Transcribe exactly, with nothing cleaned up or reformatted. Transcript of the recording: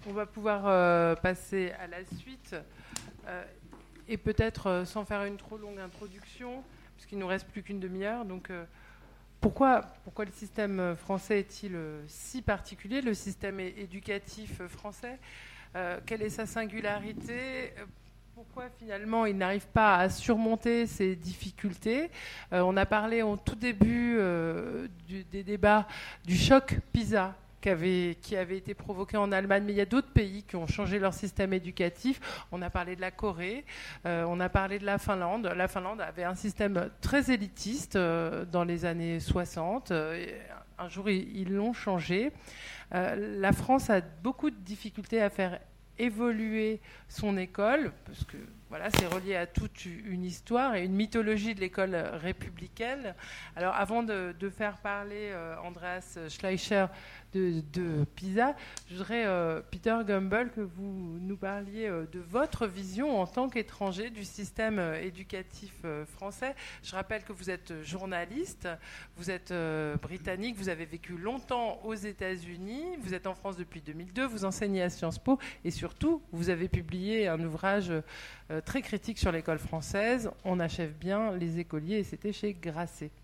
On va pouvoir euh, passer à la suite euh, et peut-être euh, sans faire une trop longue introduction, puisqu'il nous reste plus qu'une demi-heure. Donc, euh, pourquoi, pourquoi le système français est-il euh, si particulier, le système é- éducatif français euh, Quelle est sa singularité ? Pourquoi finalement il n'arrive pas à surmonter ces difficultés ? euh, On a parlé au tout début euh, du, des débats du choc PISA qui avait, qui avait été provoqué en Allemagne, mais il y a d'autres pays qui ont changé leur système éducatif. On a parlé de la Corée, euh, on a parlé de la Finlande. La Finlande avait un système très élitiste euh, dans les années soixante. Euh, un jour, ils, ils l'ont changé. Euh, la France a beaucoup de difficultés à faire évoluer son école, parce que voilà, c'est relié à toute une histoire et une mythologie de l'école républicaine. Alors, avant de, de faire parler euh, Andreas Schleicher de, de PISA, je voudrais, euh, Peter Gumbel, que vous nous parliez euh, de votre vision en tant qu'étranger du système euh, éducatif euh, français. Je rappelle que vous êtes journaliste, vous êtes euh, britannique, vous avez vécu longtemps aux États-Unis, vous êtes en France depuis deux mille deux, vous enseignez à Sciences Po et surtout, vous avez publié un ouvrage euh, très critique sur l'école française. On achève bien les écoliers et c'était chez Grasset.